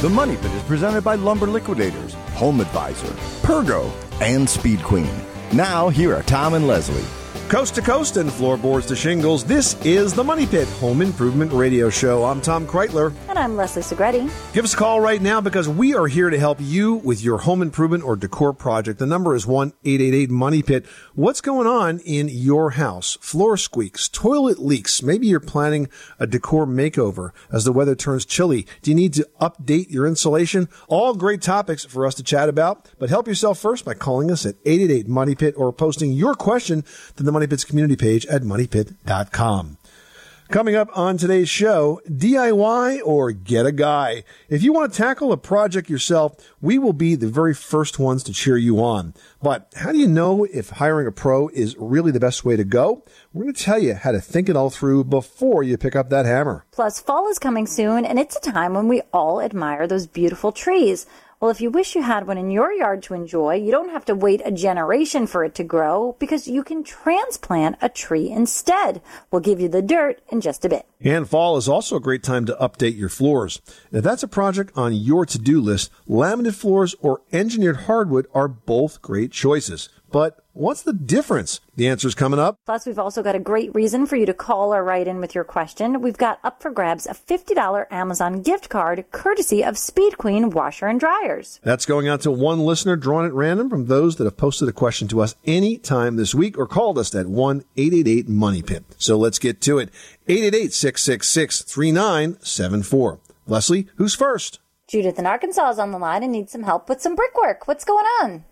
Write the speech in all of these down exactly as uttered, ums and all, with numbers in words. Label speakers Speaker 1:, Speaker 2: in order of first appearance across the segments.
Speaker 1: The Money Pit is presented by Lumber Liquidators, Home Advisor, Pergo, and Speed Queen. Now, here are Tom and Leslie.
Speaker 2: Coast to coast and floorboards to shingles, this is the Money Pit Home Improvement Radio Show. I'm Tom Kreitler.
Speaker 3: And I'm Leslie Segretti.
Speaker 2: Give us a call right now because we are here to help you with your home improvement or decor project. The number is one eight eight eight money pit. What's going on in your house? Floor squeaks, toilet leaks. Maybe you're planning a decor makeover as the weather turns chilly. Do you need to update your insulation? All great topics for us to chat about, but help yourself first by calling us at eight eight eight money pit or posting your question to the Money Pit's community page at money pit dot com. Coming up on today's show, D I Y or get a guy. If you want to tackle a project yourself, we will be the very first ones to cheer you on. But how do you know if hiring a pro is really the best way to go? We're going to tell you how to think it all through before you pick up that hammer.
Speaker 3: Plus, fall is coming soon, and it's a time when we all admire those beautiful trees. Well, if you wish you had one in your yard to enjoy, you don't have to wait a generation for it to grow because you can transplant a tree instead. We'll give you the dirt in just a bit.
Speaker 2: And fall is also a great time to update your floors. If that's a project on your to-do list, laminate floors or engineered hardwood are both great choices. But what's the difference? The answer's coming up.
Speaker 3: Plus, we've also got a great reason for you to call or write in with your question. We've got up for grabs a fifty dollars Amazon gift card courtesy of Speed Queen Washer and Dryers.
Speaker 2: That's going out to one listener drawn at random from those that have posted a question to us any time this week or called us at one eight eight eight money pit. So let's get to it. eight eight eight, six six six, three nine seven four. Leslie, who's first?
Speaker 3: Judith in Arkansas is on the line and needs some help with some brickwork. What's going on?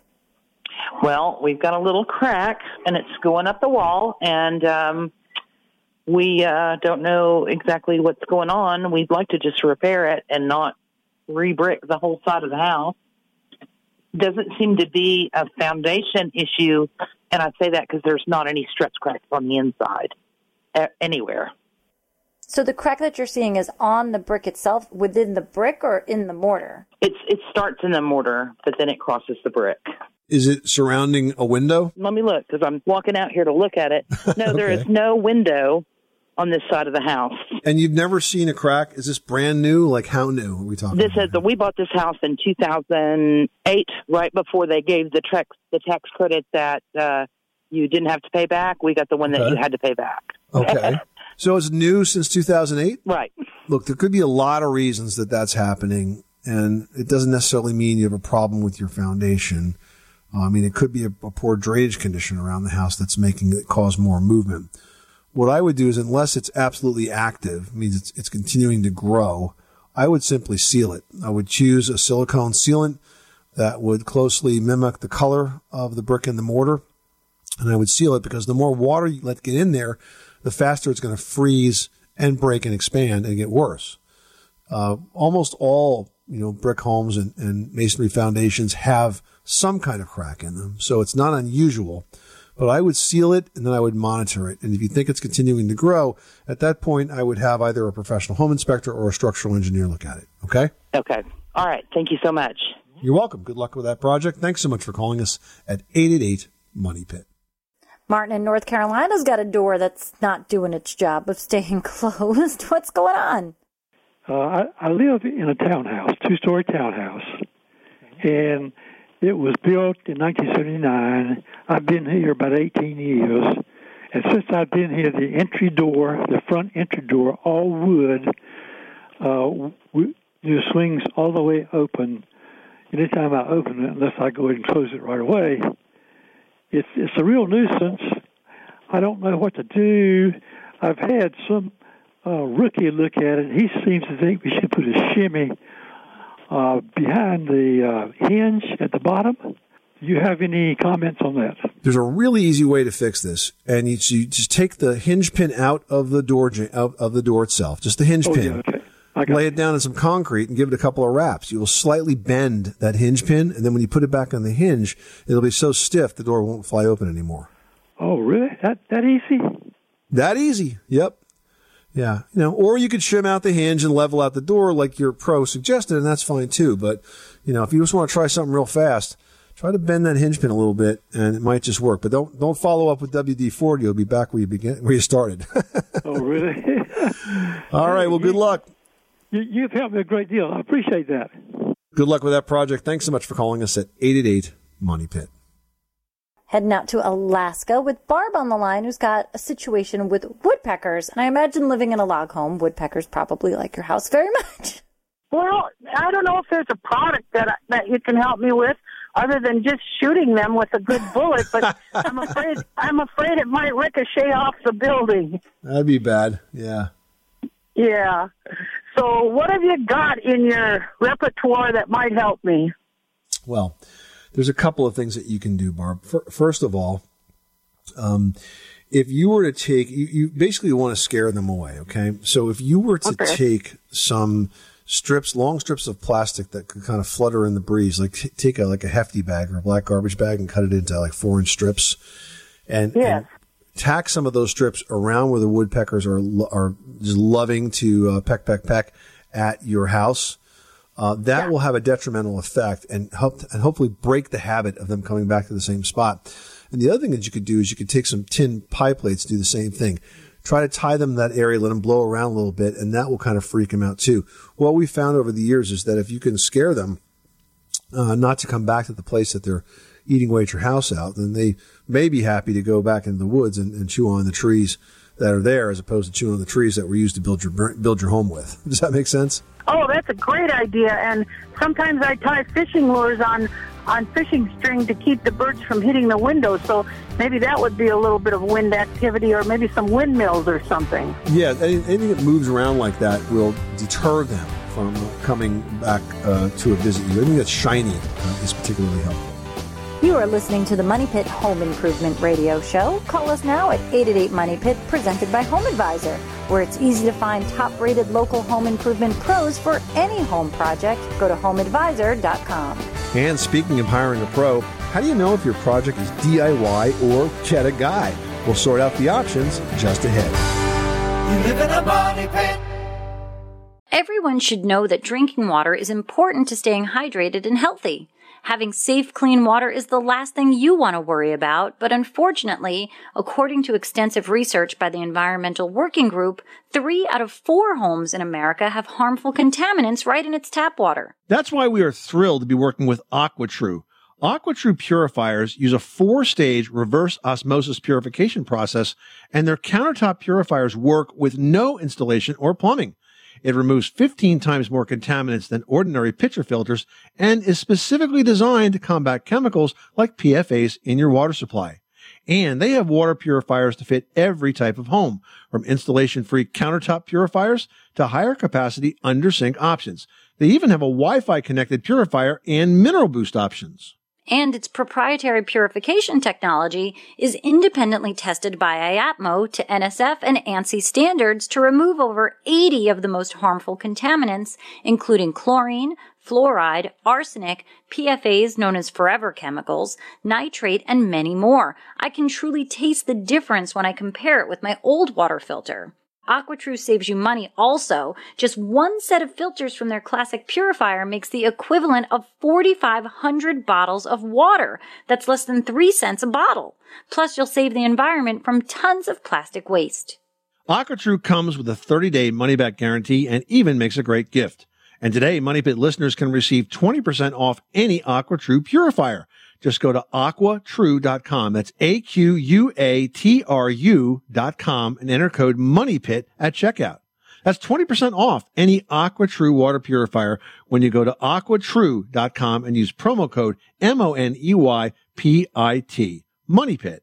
Speaker 4: Well, we've got a little crack, and it's going up the wall, and um, we uh, don't know exactly what's going on. We'd like to just repair it and not re-brick the whole side of the house. Doesn't seem to be a foundation issue, and I say that because there's not any stretch cracks on the inside uh, anywhere.
Speaker 3: So the crack that you're seeing is on the brick itself, within the brick, or in the mortar?
Speaker 4: It's It starts in the mortar, but then it crosses the brick.
Speaker 2: Is it surrounding a window?
Speaker 4: Let me look, because I'm walking out here to look at it. No, okay. There is no window on this side of the house.
Speaker 2: And you've never seen a crack? Is this brand new? Like, how new are we talking
Speaker 4: This
Speaker 2: about?
Speaker 4: is, we bought this house in two thousand eight, right before they gave the tax, the tax credit that uh, you didn't have to pay back. We got the one that
Speaker 2: okay.
Speaker 4: you had to pay back.
Speaker 2: Okay. So it's new since two thousand eight?
Speaker 4: Right.
Speaker 2: Look, there could be a lot of reasons that that's happening, and it doesn't necessarily mean you have a problem with your foundation. Uh, I mean, it could be a, a poor drainage condition around the house that's making it cause more movement. What I would do is, unless it's absolutely active, means it's, it's continuing to grow, I would simply seal it. I would choose a silicone sealant that would closely mimic the color of the brick and the mortar, and I would seal it because the more water you let get in there, the faster it's going to freeze and break and expand and get worse. Uh, almost all, you know, brick homes and, and masonry foundations have some kind of crack in them. So it's not unusual, but I would seal it and then I would monitor it. And if you think it's continuing to grow, at that point, I would have either a professional home inspector or a structural engineer look at it. Okay?
Speaker 4: Okay. All right. Thank you so much.
Speaker 2: You're welcome. Good luck with that project. Thanks so much for calling us at eight eight eight money pit.
Speaker 3: Martin in North Carolina's got a door that's not doing its job of staying closed. What's going on?
Speaker 5: Uh, I, I live in a townhouse, two-story townhouse, and it was built in nineteen seventy-nine. I've been here about eighteen years, and since I've been here, the entry door, the front entry door, all wood, uh, w- it swings all the way open. Anytime I open it, unless I go ahead and close it right away, it's it's a real nuisance. I don't know what to do. I've had some uh, rookie look at it. He seems to think we should put a shimmy Uh, behind the uh, hinge at the bottom. Do you have any comments on that?
Speaker 2: There's a really easy way to fix this, and you, you just take the hinge pin out of the door of, of the door itself, just the hinge
Speaker 5: oh,
Speaker 2: pin.
Speaker 5: Yeah, okay. I got
Speaker 2: Lay
Speaker 5: it
Speaker 2: it down in some concrete and give it a couple of wraps. You will slightly bend that hinge pin, and then when you put it back on the hinge, it'll be so stiff the door won't fly open anymore.
Speaker 5: Oh, really? That that easy?
Speaker 2: That easy. Yep. Yeah, you know, or you could shim out the hinge and level out the door like your pro suggested, and that's fine too. But, you know, if you just want to try something real fast, try to bend that hinge pin a little bit, and it might just work. But don't don't follow up with W D forty. You'll be back where you began, where you started.
Speaker 5: Oh, really?
Speaker 2: All right. Well, good luck.
Speaker 5: you, you've helped me a great deal. I appreciate that.
Speaker 2: Good luck with that project. Thanks so much for calling us at eight eight eight, Money Pit.
Speaker 3: Heading out to Alaska with Barb on the line, who's got a situation with woodpeckers. And I imagine living in a log home, woodpeckers probably like your house very much.
Speaker 6: Well, I don't know if there's a product that that you can help me with other than just shooting them with a good bullet, but I'm afraid I'm afraid it might ricochet off the building.
Speaker 2: That'd be bad, yeah.
Speaker 6: Yeah. So what have you got in your repertoire that might help me?
Speaker 2: Well, there's a couple of things that you can do, Barb. First of all, um, if you were to take, you, you basically want to scare them away, okay? So if you were to
Speaker 6: Okay.
Speaker 2: take some strips, long strips of plastic that could kind of flutter in the breeze, like t- take a like a hefty bag or a black garbage bag and cut it into like four inch strips, and,
Speaker 6: Yes.
Speaker 2: and tack some of those strips around where the woodpeckers are lo- are just loving to uh, peck peck peck at your house. Uh, that
Speaker 6: Yeah.
Speaker 2: will have a detrimental effect and help and hopefully break the habit of them coming back to the same spot. And the other thing that you could do is you could take some tin pie plates, do the same thing. Try to tie them in that area, let them blow around a little bit, and that will kind of freak them out too. What we found over the years is that if you can scare them uh, not to come back to the place that they're eating away at your house out, then they may be happy to go back into the woods and, and chew on the trees that are there as opposed to chewing on the trees that were used to build your build your home with. Does that make sense?
Speaker 6: Oh, that's a great idea. And sometimes I tie fishing lures on on fishing string to keep the birds from hitting the windows. So maybe that would be a little bit of wind activity, or maybe some windmills or something.
Speaker 2: Yeah, any- anything that moves around like that will deter them from coming back uh, to a visit you. Anything that's shiny uh, is particularly helpful.
Speaker 3: You are listening to the Money Pit Home Improvement Radio Show. Call us now at eight eight eight, Money Pit, presented by Home Advisor, where it's easy to find top-rated local home improvement pros for any home project. Go to home advisor dot com.
Speaker 2: And speaking of hiring a pro, how do you know if your project is D I Y or get a guy? We'll sort out the options just ahead.
Speaker 7: You live in a money pit.
Speaker 3: Everyone should know that drinking water is important to staying hydrated and healthy. Having safe, clean water is the last thing you want to worry about, but unfortunately, according to extensive research by the Environmental Working Group, three out of four homes in America have harmful contaminants right in its tap water.
Speaker 8: That's why we are thrilled to be working with AquaTrue. AquaTrue purifiers use a four-stage reverse osmosis purification process, and their countertop purifiers work with no installation or plumbing. It removes fifteen times more contaminants than ordinary pitcher filters and is specifically designed to combat chemicals like P F As in your water supply. And they have water purifiers to fit every type of home, from installation-free countertop purifiers to higher capacity under-sink options. They even have a Wi-Fi connected purifier and mineral boost options.
Speaker 3: And its proprietary purification technology is independently tested by I A P M O to N S F and ANSI standards to remove over eighty of the most harmful contaminants, including chlorine, fluoride, arsenic, P F As known as forever chemicals, nitrate, and many more. I can truly taste the difference when I compare it with my old water filter. AquaTrue saves you money also. Just one set of filters from their classic purifier makes the equivalent of forty-five hundred bottles of water. That's less than three cents a bottle. Plus, you'll save the environment from tons of plastic waste.
Speaker 8: AquaTrue comes with a thirty-day money-back guarantee and even makes a great gift. And today, Money Pit listeners can receive twenty percent off any AquaTrue purifier. Just go to aqua true dot com. That's A Q U A T R U dot com and enter code MONEYPIT at checkout. That's twenty percent off any AquaTrue water purifier when you go to aqua true dot com and use promo code M O N E Y P I T. Money Pit.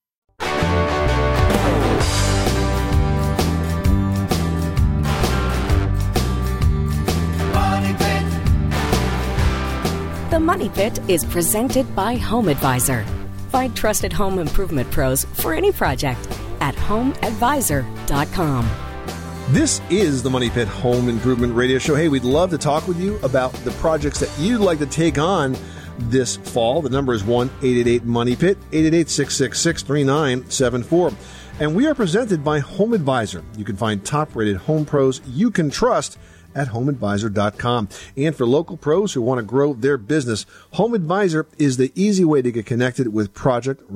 Speaker 9: The Money Pit is presented by Home Advisor. Find trusted home improvement pros for any project at home advisor dot com.
Speaker 2: This is the Money Pit Home Improvement Radio Show. Hey, we'd love to talk with you about the projects that you'd like to take on this fall. The number is one eight eight eight money pit, eight eight eight, six six six, three nine seven four. And we are presented by Home Advisor. You can find top-rated home pros you can trust at home advisor dot com. And for local pros who want to grow their business, Home Advisor is the easy way to get connected with project-ready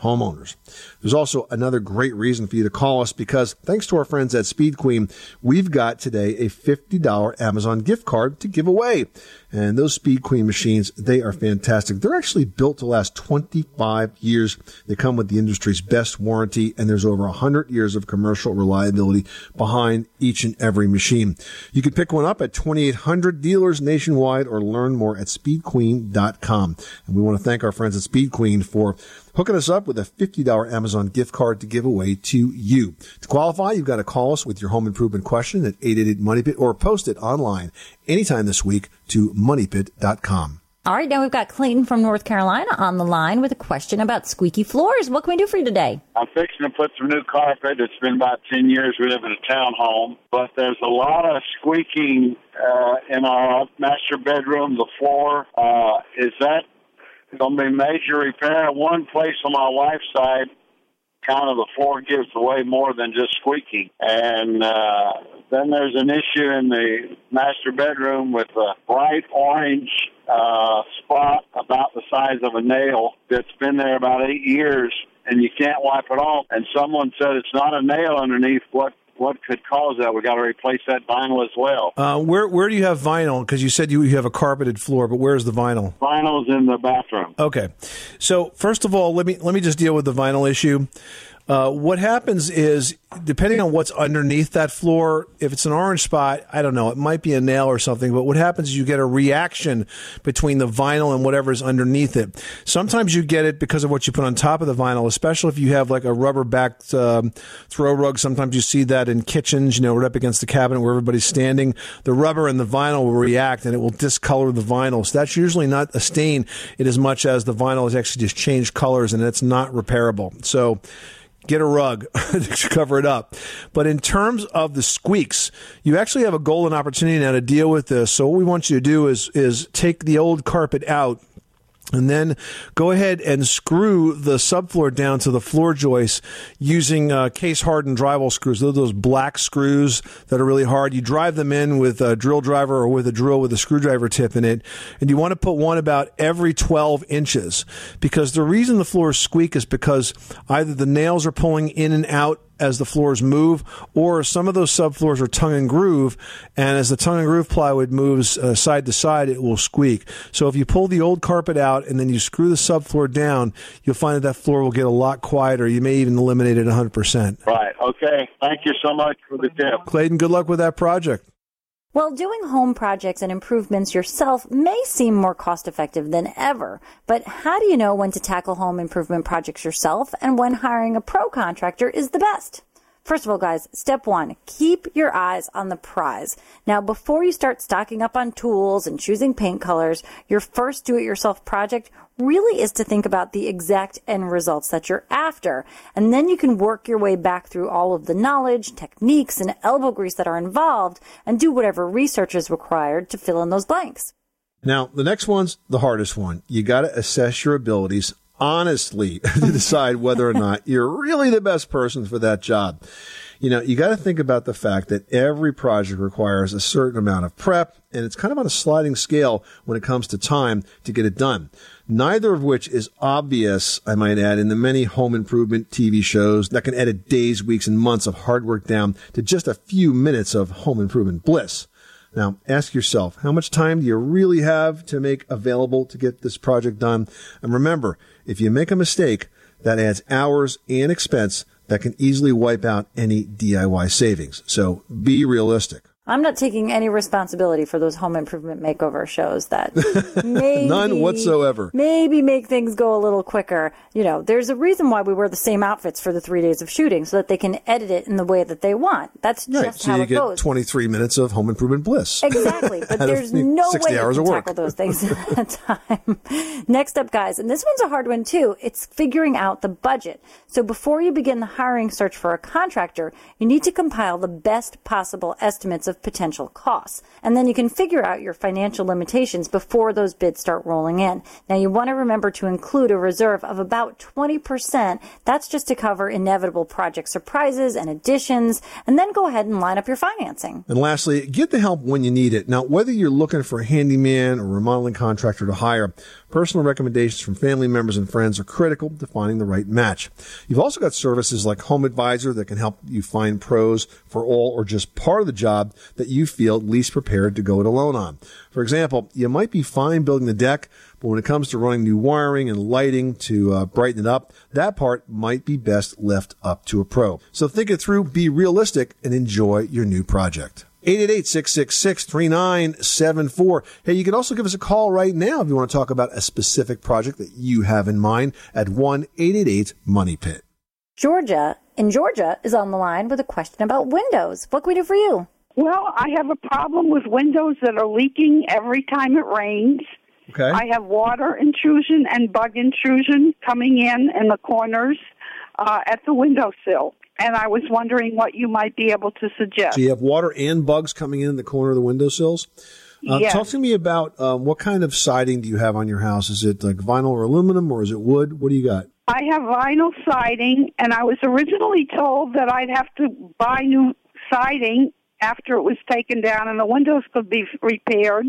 Speaker 2: homeowners. There's also another great reason for you to call us because thanks to our friends at Speed Queen, we've got today a fifty dollars Amazon gift card to give away. And those Speed Queen machines, they are fantastic. They're actually built to last twenty-five years. They come with the industry's best warranty, and there's over one hundred years of commercial reliability behind each and every machine. You can pick one up at twenty-eight hundred dealers nationwide or learn more at speed queen dot com. And we want to thank our friends at Speed Queen for hooking us up with a fifty dollars Amazon gift card to give away to you. To qualify, you've got to call us with your home improvement question at eight eight eight money pit or post it online anytime this week to money pit dot com.
Speaker 3: All right, now we've got Clayton from North Carolina on the line with a question about squeaky floors. What can we do for you today?
Speaker 10: I'm fixing to put some new carpet. It's been about ten years we live in a townhome, but there's a lot of squeaking uh, in our master bedroom, the floor. Uh, is that going to be major repair? One place on my wife's side, kind of the floor gives away more than just squeaking. And uh, then there's an issue in the master bedroom with a bright orange uh, spot about the size of a nail that's been there about eight years, and you can't wipe it off. And someone said it's not a nail underneath. What what could cause that? We got to replace that vinyl as well.
Speaker 2: Uh, where where do you have vinyl? Because you said you, you have a carpeted floor, but where's the vinyl?
Speaker 10: Vinyl's in the bathroom.
Speaker 2: Okay, so first of all, let me let me just deal with the vinyl issue. Uh, what happens is, depending on what's underneath that floor, if it's an orange spot, I don't know, it might be a nail or something, but what happens is you get a reaction between the vinyl and whatever's underneath it. Sometimes you get it because of what you put on top of the vinyl, especially if you have like a rubber-backed um, throw rug. Sometimes you see that in kitchens, you know, right up against the cabinet where everybody's standing. The rubber and the vinyl will react, and it will discolor the vinyl. So that's usually not a stain in as much as the vinyl has actually just changed colors, and it's not repairable. So get a rug to cover it up. But in terms of the squeaks, you actually have a golden opportunity now to deal with this. So what we want you to do is is take the old carpet out and then go ahead and screw the subfloor down to the floor joist using uh, case-hardened drywall screws. Those are those black screws that are really hard. You drive them in with a drill driver or with a drill with a screwdriver tip in it. And you want to put one about every twelve inches. Because the reason the floors squeak is because either the nails are pulling in and out as the floors move, or some of those subfloors are tongue and groove, and as the tongue and groove plywood moves uh, side to side, it will squeak. So if you pull the old carpet out and then you screw the subfloor down, you'll find that that floor will get a lot quieter. You may even eliminate it one hundred percent.
Speaker 10: Right. Okay. Thank you so much for the tip.
Speaker 2: Clayton, good luck with that project.
Speaker 3: Well, doing home projects and improvements yourself may seem more cost-effective than ever, but how do you know when to tackle home improvement projects yourself and when hiring a pro contractor is the best? First of all, guys, step one, keep your eyes on the prize. Now, before you start stocking up on tools and choosing paint colors, your first do-it-yourself project really is to think about the exact end results that you're after. And then you can work your way back through all of the knowledge, techniques, and elbow grease that are involved and do whatever research is required to fill in those blanks.
Speaker 2: Now, the next one's the hardest one. You got to assess your abilities honestly to decide whether or not you're really the best person for that job. You know, you got to think about the fact that every project requires a certain amount of prep, and it's kind of on a sliding scale when it comes to time to get it done. Neither of which is obvious, I might add, in the many home improvement T V shows that can edit days, weeks, and months of hard work down to just a few minutes of home improvement bliss. Now, ask yourself, how much time do you really have to make available to get this project done? And remember, if you make a mistake, that adds hours and expense that can easily wipe out any D I Y savings. So be realistic.
Speaker 3: I'm not taking any responsibility for those home improvement makeover shows that maybe,
Speaker 2: none whatsoever.
Speaker 3: Maybe make things go a little quicker. You know, there's a reason why we wear the same outfits for the three days of shooting so that they can edit it in the way that they want. That's
Speaker 2: right.
Speaker 3: just
Speaker 2: so
Speaker 3: how
Speaker 2: you
Speaker 3: it
Speaker 2: get
Speaker 3: goes.
Speaker 2: twenty-three minutes of home improvement bliss.
Speaker 3: Exactly. But there's no way
Speaker 2: hours
Speaker 3: you
Speaker 2: of
Speaker 3: can
Speaker 2: work.
Speaker 3: tackle those things at a time. Next up, guys, and this one's a hard one too. It's figuring out the budget. So before you begin the hiring search for a contractor, you need to compile the best possible estimates of potential costs. And then you can figure out your financial limitations before those bids start rolling in. Now, you want to remember to include a reserve of about twenty percent. That's just to cover inevitable project surprises and additions, and then go ahead and line up your financing.
Speaker 2: And lastly, get the help when you need it. Now, whether you're looking for a handyman or remodeling contractor to hire, Personal recommendations from family members and friends are critical to finding the right match. You've also got services like Home Advisor that can help you find pros for all or just part of the job that you feel least prepared to go it alone on. For example, you might be fine building the deck, but when it comes to running new wiring and lighting to uh, brighten it up, that part might be best left up to a pro. So think it through, be realistic, and enjoy your new project. eight eight eight, six six six, three nine seven four. Hey, you can also give us a call right now if you want to talk about a specific project that you have in mind at one eight eight eight money pit.
Speaker 3: Georgia in Georgia is on the line with a question about windows. What can we do for you?
Speaker 11: Well, I have a problem with windows that are leaking every time it rains.
Speaker 2: Okay.
Speaker 11: I have water intrusion and bug intrusion coming in in the corners uh, at the windowsill. And I was wondering what you might be able to suggest.
Speaker 2: So you have water and bugs coming in the corner of the windowsills? Uh,
Speaker 11: yes.
Speaker 2: Talk to me about um, what kind of siding do you have on your house? Is it like vinyl or aluminum, or is it wood? What do you got?
Speaker 11: I have vinyl siding, and I was originally told that I'd have to buy new siding after it was taken down and the windows could be repaired.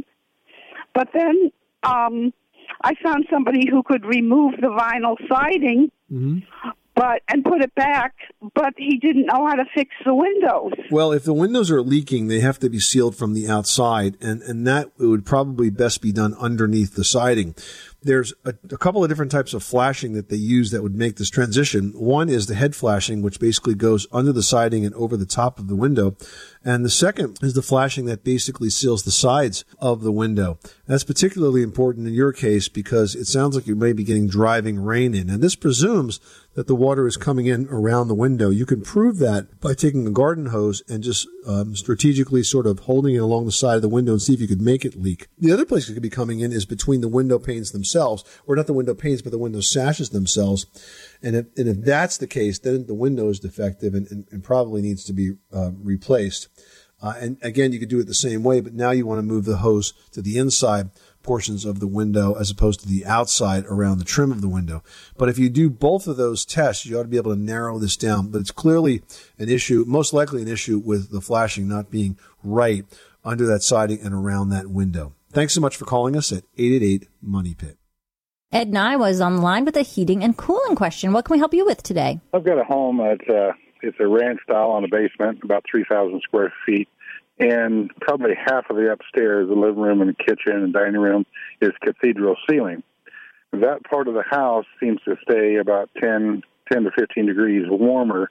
Speaker 11: But then um, I found somebody who could remove the vinyl siding
Speaker 2: Mm-hmm.
Speaker 11: but and put it back, but he didn't know how to fix the windows.
Speaker 2: Well, if the windows are leaking, they have to be sealed from the outside, and, and that would probably best be done underneath the siding. There's a, a couple of different types of flashing that they use that would make this transition. One is the head flashing, which basically goes under the siding and over the top of the window. And the second is the flashing that basically seals the sides of the window. That's particularly important in your case because it sounds like you may be getting driving rain in. And this presumes that the water is coming in around the window. You can prove that by taking a garden hose and just um, strategically sort of holding it along the side of the window and see if you could make it leak. The other place it could be coming in is between the window panes themselves, or not the window panes, but the window sashes themselves. And if, and if that's the case, then the window is defective and, and, and probably needs to be uh, replaced. Uh, and again, you could do it the same way, but now you want to move the hose to the inside portions of the window as opposed to the outside around the trim of the window. But if you do both of those tests, you ought to be able to narrow this down. But it's clearly an issue, most likely an issue with the flashing not being right under that siding and around that window. Thanks so much for calling us at eight eight eight money pit.
Speaker 3: Ed Nye is on the line with a heating and cooling question. What can we help you with today?
Speaker 12: I've got a home. It's a, it's a ranch style on a basement, about three thousand square feet. And probably half of the upstairs, the living room and the kitchen and dining room, is cathedral ceiling. That part of the house seems to stay about ten, ten to fifteen degrees warmer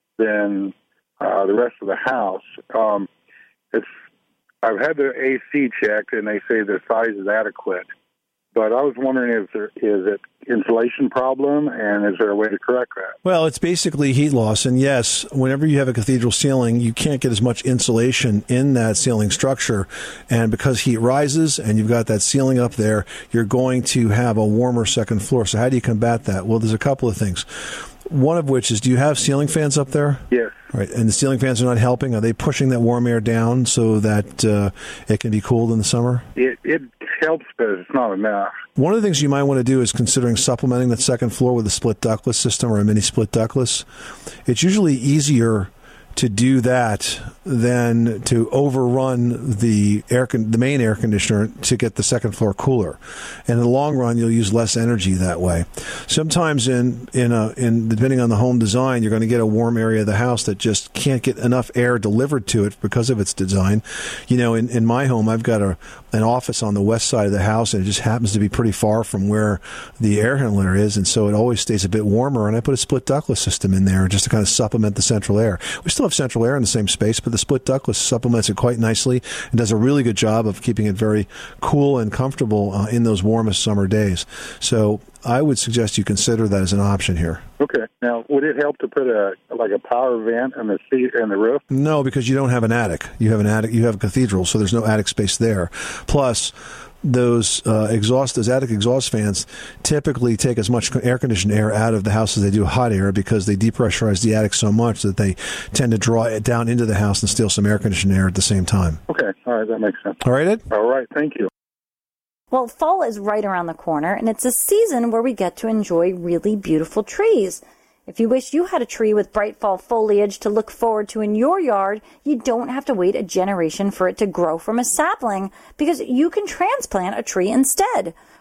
Speaker 12: than uh, the rest of the house. Um, it's I've had the A C checked, and they say the size is adequate. But I was wondering, is there is it insulation problem, and is there a way to correct that?
Speaker 2: Well, it's basically heat loss. And yes, whenever you have a cathedral ceiling, you can't get as much insulation in that ceiling structure. And because heat rises and you've got that ceiling up there, you're going to have a warmer second floor. So how do you combat that? Well, there's a couple of things. One of which is, do you have ceiling fans up there?
Speaker 12: Yes.
Speaker 2: Right. And the ceiling fans are not helping? Are they pushing that warm air down so that uh, it can be cooled in the summer?
Speaker 12: It, it helps, but it's not enough.
Speaker 2: One of the things you might want to do is considering supplementing that second floor with a split ductless system or a mini split ductless. It's usually easier to do that than to overrun the air con- the main air conditioner to get the second floor cooler. And in the long run, you'll use less energy that way. Sometimes in in a in depending on the home design, you're going to get a warm area of the house that just can't get enough air delivered to it because of its design. You know, in, in my home, I've got a an office on the west side of the house, and it just happens to be pretty far from where the air handler is, and so it always stays a bit warmer. And I put a split ductless system in there just to kind of supplement the central air. We still have central air in the same space, but the split ductless supplements it quite nicely and does a really good job of keeping it very cool and comfortable uh, in those warmest summer days. So I would suggest you consider that as an option here.
Speaker 12: Okay. Now, would it help to put a like a power vent on the seat and the roof?
Speaker 2: No, because you don't have an attic. You have an attic. You have a cathedral, so there's no attic space there. Plus, those uh, exhaust, those attic exhaust fans typically take as much air-conditioned air out of the house as they do hot air because they depressurize the attic so much that they tend to draw it down into the house and steal some air-conditioned air at the same time.
Speaker 12: Okay. All right. That makes sense.
Speaker 2: All right, Ed?
Speaker 12: All right. Thank you.
Speaker 3: Well, fall is right around the corner, and it's a season where we get to enjoy really beautiful trees. If you wish you had a tree with bright fall foliage to look forward to in your yard, you don't have to wait a generation for it to grow from a sapling because you can transplant a tree instead.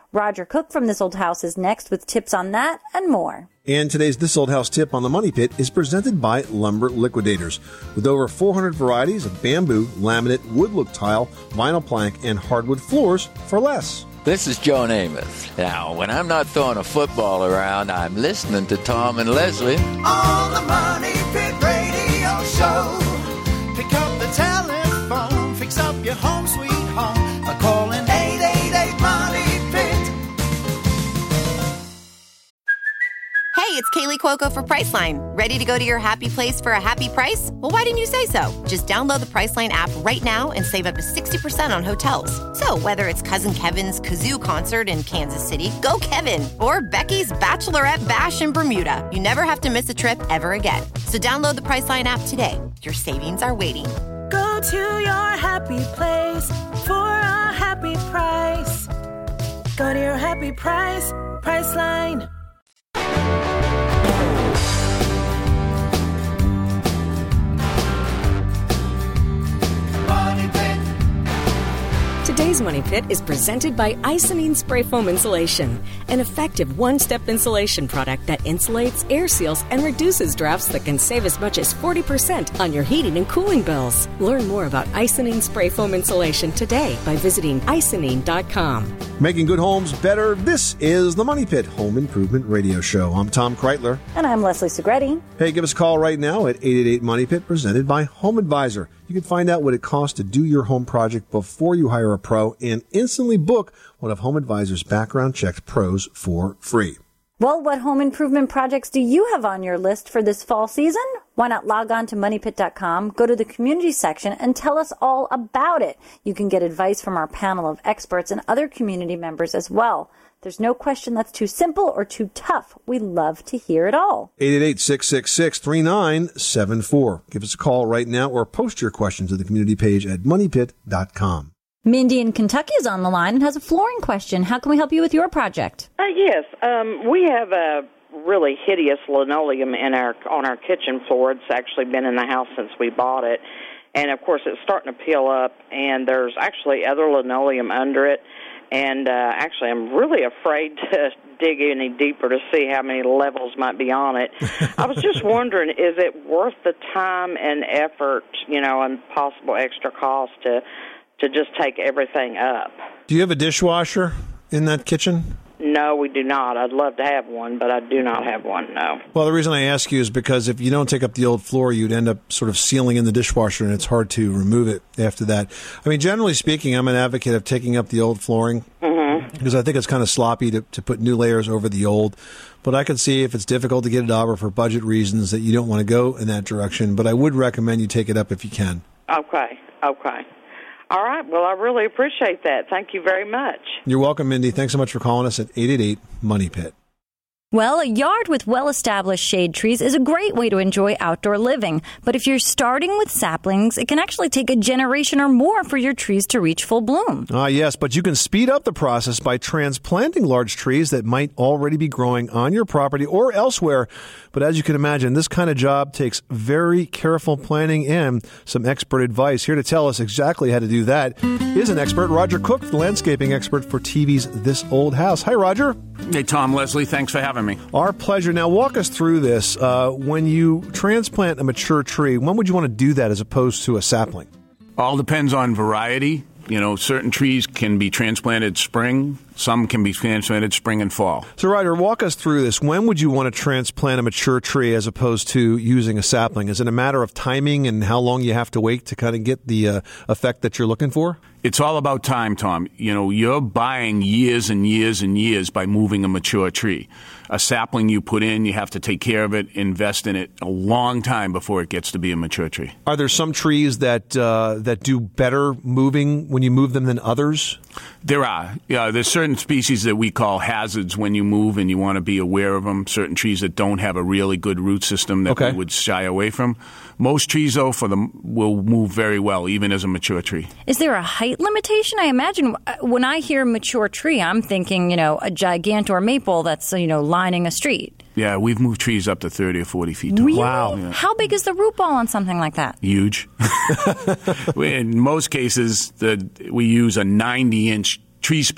Speaker 3: Roger Cook from This Old House is next with tips on that and more.
Speaker 2: And today's This Old House tip on the Money Pit is presented by Lumber Liquidators. With over four hundred varieties of bamboo, laminate, wood look tile, vinyl plank, and hardwood floors for less.
Speaker 13: This is Joe Namath. Now, when I'm not throwing a football around, I'm listening to Tom and Leslie
Speaker 7: on the Money Pit Radio Show. Pick up the telephone, fix up your home sweet home by calling eight eight eight Money Pit.
Speaker 14: Hey, it's Kaylee Cuoco for Priceline. Ready to go to your happy place for a happy price? Well, why didn't you say so? Just download the Priceline app right now and save up to sixty percent on hotels. So whether it's Cousin Kevin's Kazoo Concert in Kansas City, go Kevin, or Becky's Bachelorette Bash in Bermuda, you never have to miss a trip ever again. So download the Priceline app today. Your savings are waiting.
Speaker 15: Go to your happy place for a happy price. Go to your happy price, Priceline.
Speaker 9: Today's Money Pit is presented by Icynene Spray Foam Insulation, an effective one-step insulation product that insulates, air seals, and reduces drafts that can save as much as forty percent on your heating and cooling bills. Learn more about Icynene Spray Foam Insulation today by visiting icynene dot com.
Speaker 2: Making good homes better. This is the Money Pit Home Improvement Radio Show. I'm Tom Kreitler.
Speaker 3: And I'm Leslie Segretti.
Speaker 2: Hey, give us a call right now at eight eight eight Money Pit, presented by Home Advisor. You can find out what it costs to do your home project before you hire a pro and instantly book one of Home Advisor's background checked pros for free.
Speaker 3: Well, what home improvement projects do you have on your list for this fall season? Why not log on to money pit dot com, go to the community section, and tell us all about it. You can get advice from our panel of experts and other community members as well. There's no question that's too simple or too tough. We love to hear it all.
Speaker 2: eight eight eight, six six six, three nine seven four. Give us a call right now or post your questions to the community page at money pit dot com.
Speaker 3: Mindy in Kentucky is on the line and has a flooring question. How can we help you with your project?
Speaker 16: Uh, yes, um, we have a really hideous linoleum in our on our kitchen floor. It's actually been in the house since we bought it, and of course it's starting to peel up. And there's actually other linoleum under it. And uh, actually, I'm really afraid to dig any deeper to see how many levels might be on it. I was just wondering, is it worth the time and effort, you know, and possible extra cost to to just take everything up?
Speaker 2: Do you have a dishwasher in that kitchen?
Speaker 16: No, we do not. I'd love to have one, but I do not have one, no.
Speaker 2: Well, the reason I ask you is because if you don't take up the old floor, you'd end up sort of sealing in the dishwasher, and it's hard to remove it after that. I mean, generally speaking, I'm an advocate of taking up the old flooring mm-hmm. because I think it's kind of sloppy to, to put new layers over the old. But I can see if it's difficult to get it up or for budget reasons that you don't want to go in that direction. But I would recommend you take it up if you can.
Speaker 16: Okay, okay. All right. Well, I really appreciate that. Thank you very much.
Speaker 2: You're welcome, Mindy. Thanks so much for calling us at eight eight eight Money Pit.
Speaker 3: Well, a yard with well-established shade trees is a great way to enjoy outdoor living. But if you're starting with saplings, it can actually take a generation or more for your trees to reach full bloom.
Speaker 2: Ah, yes, but you can speed up the process by transplanting large trees that might already be growing on your property or elsewhere. But as you can imagine, this kind of job takes very careful planning and some expert advice. Here to tell us exactly how to do that is an expert, Roger Cook, the landscaping expert for T V's This Old House. Hi, Roger.
Speaker 17: Hey, Tom, Leslie, thanks for having me.
Speaker 2: Our pleasure. Now, walk us through this. Uh, when you transplant a mature tree, when would you want to do that as opposed to a sapling?
Speaker 17: All depends on variety. You know, certain trees can be transplanted spring. Some can be transplanted spring and fall.
Speaker 2: So, Ryder, walk us through this. When would you want to transplant a mature tree as opposed to using a sapling? Is it a matter of timing and how long you have to wait to kind of get the uh, effect that you're looking for?
Speaker 17: It's all about time, Tom. You know, you're buying years and years and years by moving a mature tree. A sapling you put in, you have to take care of it, invest in it a long time before it gets to be a mature tree.
Speaker 2: Are there some trees that uh, that do better moving when you move them than others?
Speaker 17: There are. Yeah, there's certain species that we call hazards when you move, and you want to be aware of them. Certain trees that don't have a really good root system that okay. we would shy away from. Most trees, though, for them will move very well, even as a mature tree.
Speaker 3: Is there a height limitation? I imagine when I hear mature tree, I'm thinking, you know, a gigantor maple that's, you know, lining a street.
Speaker 17: Yeah, we've moved trees up to thirty or forty feet tall.
Speaker 3: Really?
Speaker 2: Wow.
Speaker 17: Yeah.
Speaker 3: How big is the root ball on something like that?
Speaker 17: Huge. In most cases, the, we use a ninety-inch tree spade.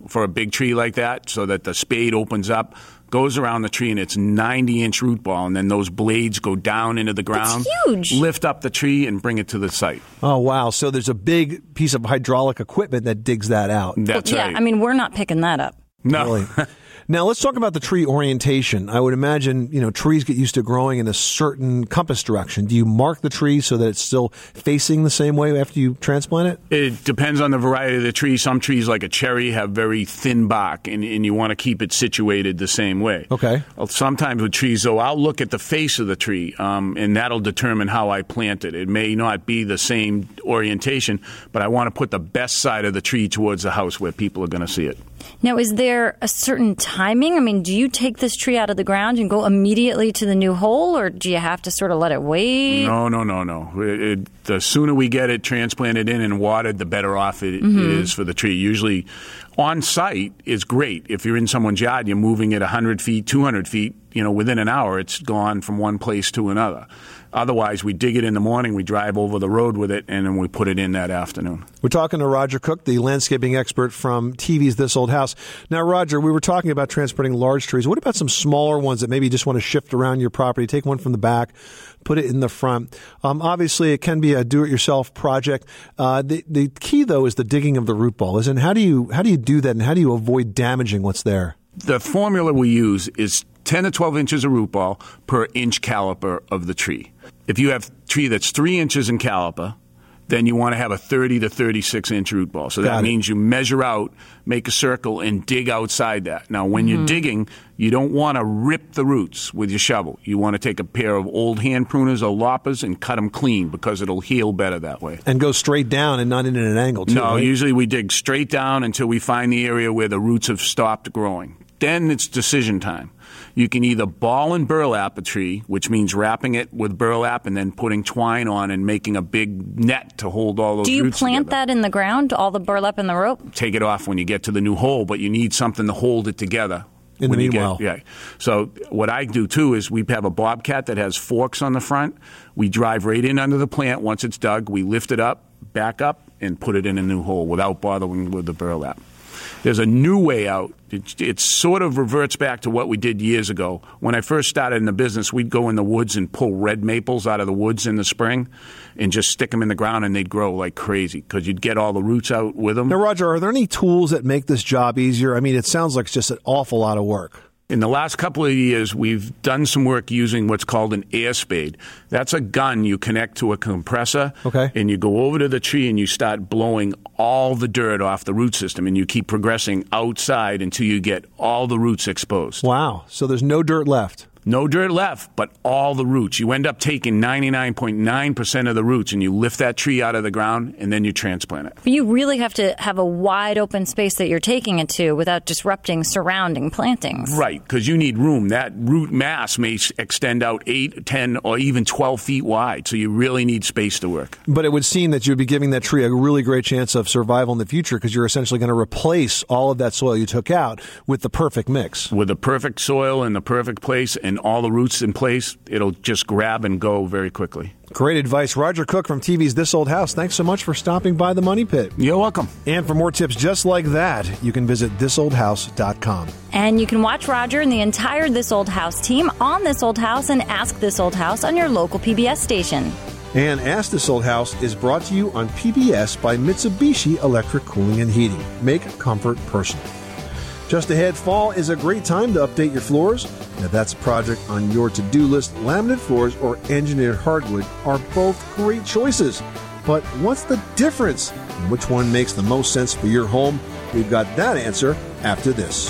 Speaker 17: for a big tree like that so that the spade opens up, goes around the tree, and it's ninety-inch root ball, and then those blades go down into the ground.
Speaker 3: That's huge.
Speaker 17: Lift up the tree and bring it to the site.
Speaker 2: Oh, wow. So there's a big piece of hydraulic equipment that digs that out.
Speaker 17: That's
Speaker 3: yeah,
Speaker 17: right.
Speaker 3: I mean, we're not picking that up.
Speaker 17: No.
Speaker 2: Really. Now, let's talk about the tree orientation. I would imagine, you know, trees get used to growing in a certain compass direction. Do you mark the tree so that it's still facing the same way after you transplant it?
Speaker 17: It depends on the variety of the tree. Some trees, like a cherry, have very thin bark, and, and you want to keep it situated the same way.
Speaker 2: Okay.
Speaker 17: Sometimes with trees, though, I'll look at the face of the tree, um, and that'll determine how I plant it. It may not be the same orientation, but I want to put the best side of the tree towards the house where people are going to see it.
Speaker 3: Now, is there a certain timing? I mean, do you take this tree out of the ground and go immediately to the new hole, or do you have to sort of let it wait?
Speaker 17: No, no, no, no. It, it, the sooner we get it transplanted in and watered, the better off it
Speaker 3: Mhm.
Speaker 17: is for the tree. Usually on site is great. If you're in someone's yard, you're moving it one hundred feet, two hundred feet, you know, within an hour, it's gone from one place to another. Otherwise, we dig it in the morning, we drive over the road with it, and then we put it in that afternoon.
Speaker 2: We're talking to Roger Cook, the landscaping expert from T V's This Old House. Now, Roger, we were talking about transporting large trees. What about some smaller ones that maybe you just want to shift around your property? Take one from the back, put it in the front. Um, obviously, it can be a do-it-yourself project. Uh, the, the key, though, is the digging of the root ball. Is in how do you how do you do that, and how do you avoid damaging what's there?
Speaker 17: The formula we use is ten to twelve inches of root ball per inch caliper of the tree. If you have a tree that's three inches in caliper, then you want to have a thirty to thirty-six inch root ball. So that
Speaker 2: Got it.
Speaker 17: means you measure out, make a circle, and dig outside that. Now, when
Speaker 2: Mm-hmm.
Speaker 17: you're digging, you don't want to rip the roots with your shovel. You want to take a pair of old hand pruners or loppers and cut them clean because it'll heal better that way.
Speaker 2: And go straight down and not in an angle, too,
Speaker 17: No,
Speaker 2: right?
Speaker 17: usually we dig straight down until we find the area where the roots have stopped growing. Then it's decision time. You can either ball and burlap a tree, which means wrapping it with burlap and then putting twine on and making a big net to hold all those
Speaker 3: Do you
Speaker 17: roots
Speaker 3: plant
Speaker 17: together.
Speaker 3: that in the ground, all the burlap and the rope?
Speaker 17: Take it off when you get to the new hole, but you need something to hold it together.
Speaker 2: In the
Speaker 17: when you get-
Speaker 2: meanwhile.
Speaker 17: yeah. So what I do, too, is we have a bobcat that has forks on the front. We drive right in under the plant once it's dug. We lift it up, back up, and put it in a new hole without bothering with the burlap. There's a new way out. It, it sort of reverts back to what we did years ago. When I first started in the business, we'd go in the woods and pull red maples out of the woods in the spring and just stick them in the ground, and they'd grow like crazy because you'd get all the roots out with them.
Speaker 2: Now, Roger, are there any tools that make this job easier? I mean, it sounds like it's just an awful lot of work.
Speaker 17: In the last couple of years, we've done some work using what's called an air spade. That's a gun you connect to a compressor,
Speaker 2: okay,
Speaker 17: and you go over to the tree and you start blowing all the dirt off the root system, and you keep progressing outside until you get all the roots exposed.
Speaker 2: Wow. So there's no dirt left.
Speaker 17: No dirt left, but all the roots. You end up taking ninety-nine point nine percent of the roots, and you lift that tree out of the ground, and then you transplant it.
Speaker 3: But you really have to have a wide open space that you're taking it to without disrupting surrounding plantings.
Speaker 17: Right, because you need room. That root mass may s- extend out eight, ten, or even twelve feet wide, so you really need space to work.
Speaker 2: But it would seem that you'd be giving that tree a really great chance of survival in the future because you're essentially going to replace all of that soil you took out with the perfect mix.
Speaker 17: With the perfect soil in the perfect place and all the roots in place, it'll just grab and go very quickly.
Speaker 2: Great advice. Roger Cook from T V's This Old House. Thanks so much for stopping by the Money Pit.
Speaker 17: You're welcome.
Speaker 2: And for more tips just like that, you can visit this old house dot com.
Speaker 3: And you can watch Roger and the entire This Old House team on This Old House and Ask This Old House on your local P B S station.
Speaker 2: And Ask This Old House is brought to you on P B S by Mitsubishi Electric Cooling and Heating. Make comfort personal. Just ahead, fall is a great time to update your floors. Now, that's a project on your to-do list. Laminate floors or engineered hardwood are both great choices. But what's the difference? And which one makes the most sense for your home? We've got that answer after this.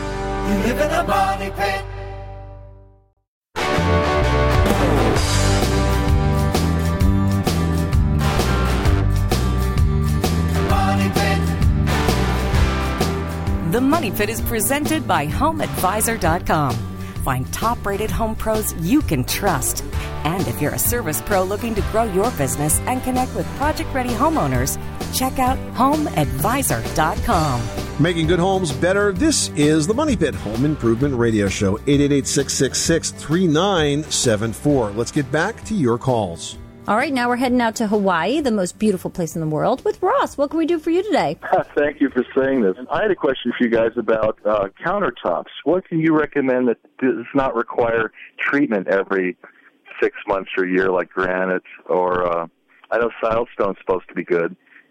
Speaker 7: You live in a money pit. Money pit.
Speaker 9: The Money Pit is presented by home advisor dot com. Find top-rated home pros you can trust. And if you're a service pro looking to grow your business and connect with project-ready homeowners, check out home advisor dot com.
Speaker 2: Making good homes better. This is the Money Pit Home Improvement Radio Show. eight eight eight, six six six, three nine seven four. Let's get back to your calls.
Speaker 3: All right, now we're heading out to Hawaii, the most beautiful place in the world, with Ross. What can we do for you today?
Speaker 18: Thank you for saying this. I had a question for you guys about uh, countertops. What can you recommend that does not require treatment every six months or a year, like granite? Or uh, I know Silestone's supposed to be good,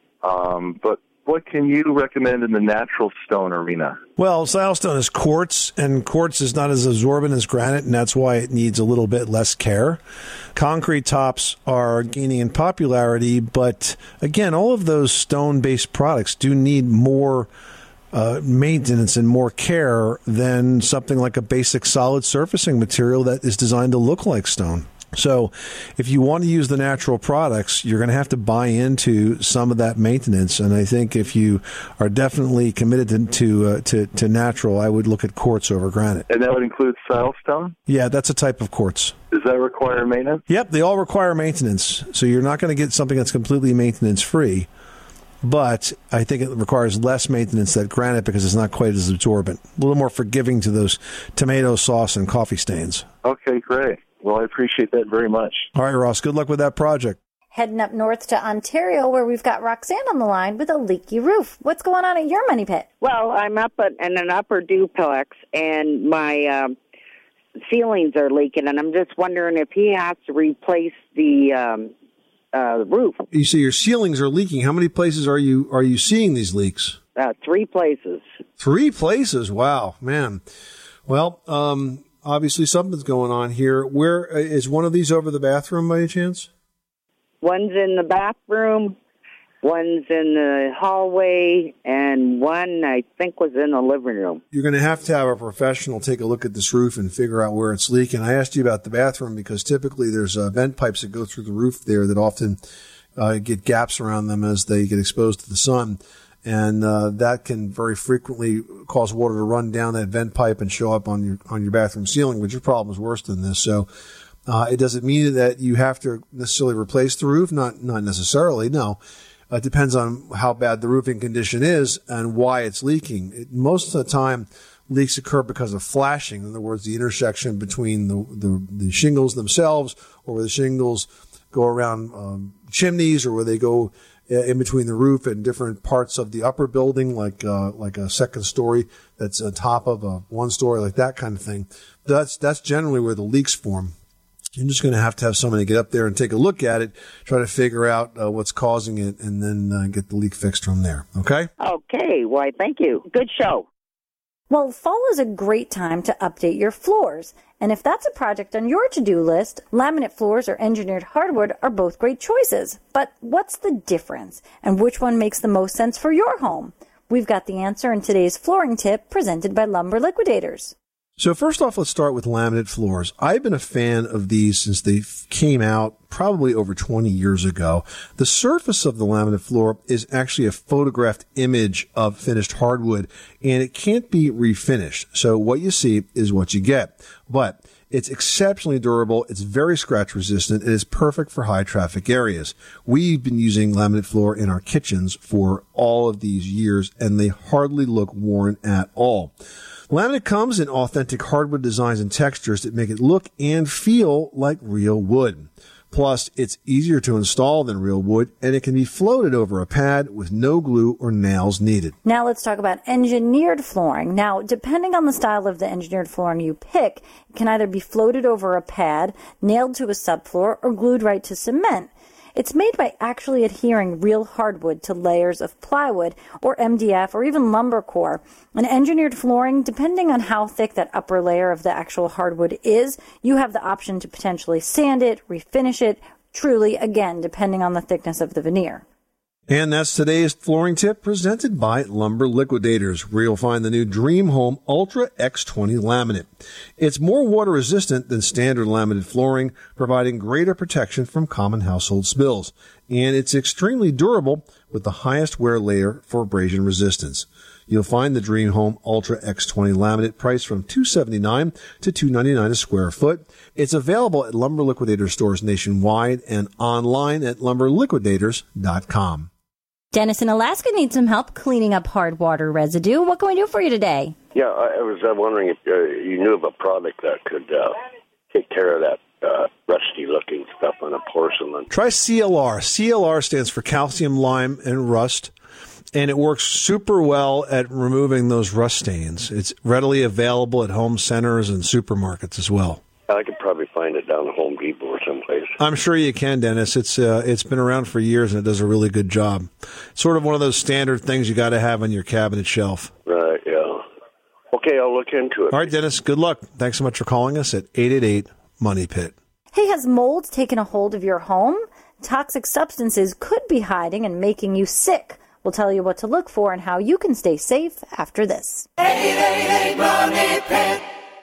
Speaker 18: um, but what can you recommend in the natural stone arena?
Speaker 2: Well, Silestone is quartz, and quartz is not as absorbent as granite, and that's why it needs a little bit less care. Concrete tops are gaining in popularity, but again, all of those stone-based products do need more uh, maintenance and more care than something like a basic solid surfacing material that is designed to look like stone. So if you want to use the natural products, you're going to have to buy into some of that maintenance. And I think if you are definitely committed to to, uh, to, to natural, I would look at quartz over granite.
Speaker 18: And that would include silestone?
Speaker 2: Yeah, that's a type of quartz.
Speaker 18: Does that require maintenance?
Speaker 2: Yep, they all require maintenance. So you're not going to get something that's completely maintenance-free. But I think it requires less maintenance than granite because it's not quite as absorbent. A little more forgiving to those tomato sauce and coffee stains.
Speaker 18: Okay, great. Well, I appreciate that very much.
Speaker 2: All right, Ross, good luck with that project.
Speaker 3: Heading up north to Ontario, where we've got Roxanne on the line with a leaky roof. What's going on at your money pit?
Speaker 19: Well, I'm up at, in an upper duplex, and my um, ceilings are leaking, and I'm just wondering if he has to replace the um, uh, roof.
Speaker 2: You say your ceilings are leaking. How many places are you are you seeing these leaks?
Speaker 19: Uh, three places.
Speaker 2: Three places? Wow, man. Well, um... obviously, something's going on here. Where is one of these over the bathroom by any chance?
Speaker 19: One's in the bathroom, one's in the hallway, and one, I think, was in the living room.
Speaker 2: You're going to have to have a professional take a look at this roof and figure out where it's leaking. I asked you about the bathroom because typically there's uh, vent pipes that go through the roof there that often uh, get gaps around them as they get exposed to the sun. And uh, that can very frequently cause water to run down that vent pipe and show up on your on your bathroom ceiling, which your problem is worse than this. So uh, it doesn't mean that you have to necessarily replace the roof. Not not necessarily, no. It depends on how bad the roofing condition is and why it's leaking. It, most of the time, leaks occur because of flashing. In other words, the intersection between the, the, the shingles themselves, or where the shingles go around um, chimneys, or where they go in between the roof and different parts of the upper building, like uh, like a second story that's on top of a one story, like that kind of thing. That's that's generally where the leaks form. You're just going to have to have somebody get up there and take a look at it, try to figure out uh, what's causing it, and then uh, get the leak fixed from there. Okay?
Speaker 19: Okay. Why, thank you. Good show.
Speaker 3: Well, fall is a great time to update your floors. And if that's a project on your to-do list, laminate floors or engineered hardwood are both great choices. But what's the difference? And which one makes the most sense for your home? We've got the answer in today's flooring tip presented by Lumber Liquidators.
Speaker 2: So first off, let's start with laminate floors. I've been a fan of these since they came out probably over twenty years ago. The surface of the laminate floor is actually a photographed image of finished hardwood, and it can't be refinished. So what you see is what you get. But it's exceptionally durable, it's very scratch resistant, and it's perfect for high traffic areas. We've been using laminate floor in our kitchens for all of these years, and they hardly look worn at all. Laminate comes in authentic hardwood designs and textures that make it look and feel like real wood. Plus, it's easier to install than real wood, and it can be floated over a pad with no glue or nails needed.
Speaker 3: Now let's talk about engineered flooring. Now, depending on the style of the engineered flooring you pick, it can either be floated over a pad, nailed to a subfloor, or glued right to cement. It's made by actually adhering real hardwood to layers of plywood or M D F or even lumber core. And engineered flooring, depending on how thick that upper layer of the actual hardwood is, you have the option to potentially sand it, refinish it, truly, again, depending on the thickness of the veneer.
Speaker 2: And that's today's flooring tip presented by Lumber Liquidators, where you'll find the new Dream Home Ultra X twenty laminate. It's more water resistant than standard laminate flooring, providing greater protection from common household spills. And it's extremely durable with the highest wear layer for abrasion resistance. You'll find the Dream Home Ultra X twenty laminate priced from two hundred seventy-nine dollars to two hundred ninety-nine dollars a square foot. It's available at Lumber Liquidator stores nationwide and online at lumber liquidators dot com.
Speaker 3: Dennis in Alaska needs some help cleaning up hard water residue. What can we do for you today?
Speaker 20: Yeah, I was uh, wondering if uh, you knew of a product that could uh, take care of that uh, rusty-looking stuff on a porch. porcelain.
Speaker 2: Try C L R. C L R stands for calcium, lime, and rust, and it works super well at removing those rust stains. It's readily available at home centers and supermarkets as well.
Speaker 20: I could probably find it down at Home Depot or someplace.
Speaker 2: I'm sure you can, Dennis. It's uh, it's been around for years, and it does a really good job. Sort of one of those standard things you got to have on your cabinet shelf.
Speaker 20: Right, yeah. Okay, I'll look into it.
Speaker 2: All right, Dennis, good luck. Thanks so much for calling us at eight eight eight, MONEY PIT.
Speaker 3: Hey, has mold taken a hold of your home? Toxic substances could be hiding and making you sick. We'll tell you what to look for and how you can stay safe after this.
Speaker 7: eight eight eight, MONEY PIT.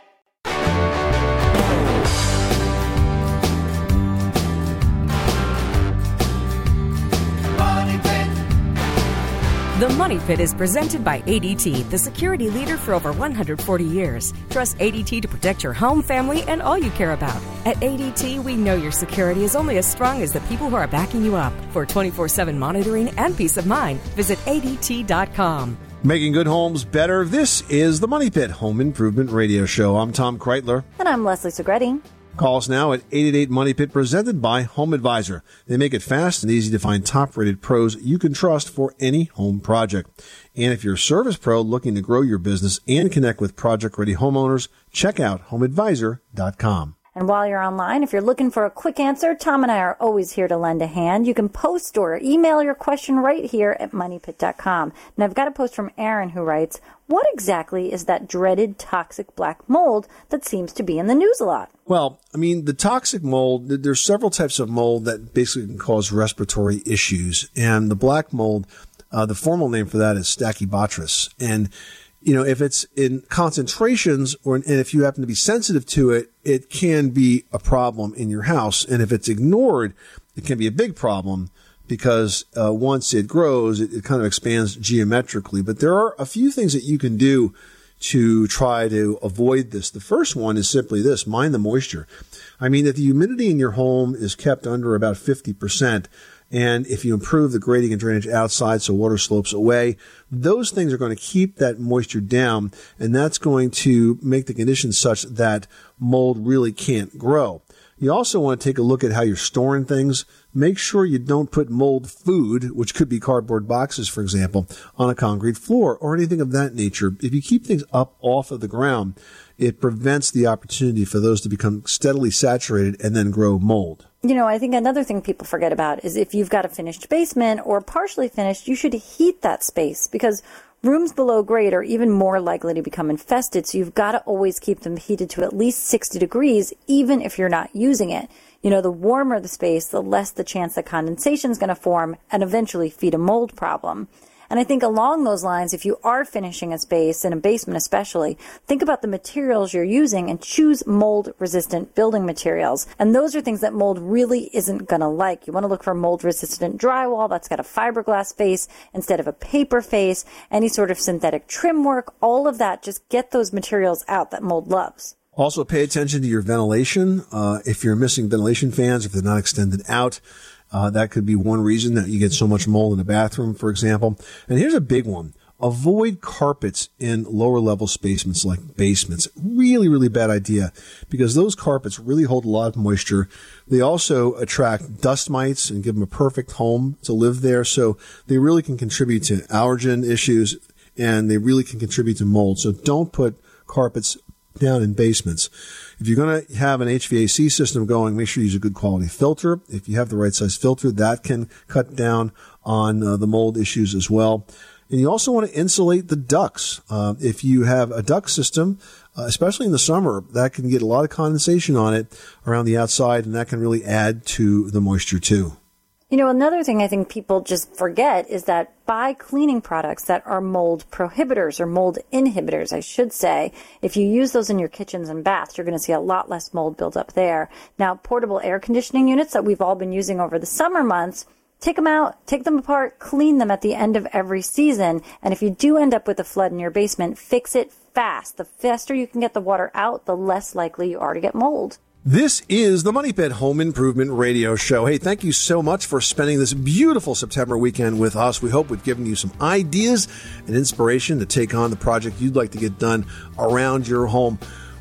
Speaker 9: The Money Pit is presented by A D T, the security leader for over one hundred forty years. Trust A D T to protect your home, family, and all you care about. At A D T, we know your security is only as strong as the people who are backing you up. For twenty-four seven monitoring and peace of mind, visit A D T dot com.
Speaker 2: Making good homes better. This is the Money Pit Home Improvement Radio Show. I'm Tom Kreitler.
Speaker 3: And I'm Leslie Segretti.
Speaker 2: Call us now at eight eight eight, MONEY PIT, presented by Home Advisor. They make it fast and easy to find top-rated pros you can trust for any home project. And if you're a service pro looking to grow your business and connect with project-ready homeowners, check out home advisor dot com.
Speaker 3: And while you're online, if you're looking for a quick answer, Tom and I are always here to lend a hand. You can post or email your question right here at money pit dot com. And I've got a post from Aaron who writes, what exactly is that dreaded toxic black mold that seems to be in the news a lot?
Speaker 2: Well, I mean, the toxic mold, there's several types of mold that basically can cause respiratory issues. And the black mold, uh, the formal name for that is Stachybotrys. And you know, if it's in concentrations or and if you happen to be sensitive to it, it can be a problem in your house. And if it's ignored, it can be a big problem because uh, once it grows, it, it kind of expands geometrically. But there are a few things that you can do to try to avoid this. The first one is simply this: mind the moisture. I mean, if the humidity in your home is kept under about fifty percent, and if you improve the grading and drainage outside so water slopes away, those things are going to keep that moisture down, and that's going to make the conditions such that mold really can't grow. You also want to take a look at how you're storing things. Make sure you don't put mold food, which could be cardboard boxes, for example, on a concrete floor or anything of that nature. If you keep things up off of the ground, it prevents the opportunity for those to become steadily saturated and then grow mold.
Speaker 3: You know, I think another thing people forget about is if you've got a finished basement or partially finished, you should heat that space because rooms below grade are even more likely to become infested. So you've got to always keep them heated to at least sixty degrees, even if you're not using it. You know, the warmer the space, the less the chance that condensation is going to form and eventually feed a mold problem. And I think along those lines, if you are finishing a space, in a basement especially, think about the materials you're using and choose mold-resistant building materials. And those are things that mold really isn't going to like. You want to look for mold-resistant drywall that's got a fiberglass face instead of a paper face, any sort of synthetic trim work, all of that. Just get those materials out that mold loves.
Speaker 2: Also, pay attention to your ventilation. Uh, if you're missing ventilation fans, if they're not extended out, Uh, that could be one reason that you get so much mold in a bathroom, for example. And here's a big one. Avoid carpets in lower level basements like basements. Really, really bad idea because those carpets really hold a lot of moisture. They also attract dust mites and give them a perfect home to live there. So they really can contribute to allergen issues and they really can contribute to mold. So don't put carpets down in basements. If you're going to have an H V A C system going, make sure you use a good quality filter. If you have the right size filter, that can cut down on uh, the mold issues as well. And you also want to insulate the ducts. Uh, if you have a duct system, uh, especially in the summer, that can get a lot of condensation on it around the outside, and that can really add to the moisture too.
Speaker 3: You know, another thing I think people just forget is that buy cleaning products that are mold prohibitors or mold inhibitors, I should say. If you use those in your kitchens and baths, you're going to see a lot less mold build up there. Now, portable air conditioning units that we've all been using over the summer months, take them out, take them apart, clean them at the end of every season. And if you do end up with a flood in your basement, fix it fast. The faster you can get the water out, the less likely you are to get mold.
Speaker 2: This is the Money Pit Home Improvement Radio Show. Hey, thank you so much for spending this beautiful September weekend with us. We hope we've given you some ideas and inspiration to take on the project you'd like to get done around your home.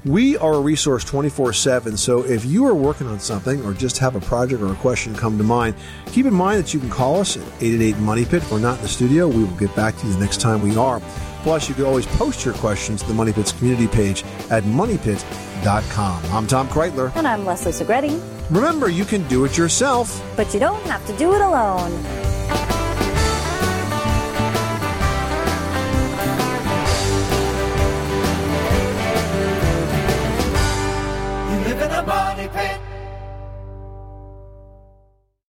Speaker 2: We are a resource twenty-four seven, so if you are working on something or just have a project or a question come to mind, keep in mind that you can call us at eight eight eight Money Pit. If we're not in the studio, we will get back to you the next time we are. Plus, you can always post your questions to the Money Pit's community page at money pit dot com. I'm Tom Kreitler.
Speaker 3: And I'm Leslie Segretti.
Speaker 2: Remember, you can do it yourself,
Speaker 3: but you don't have to do it alone.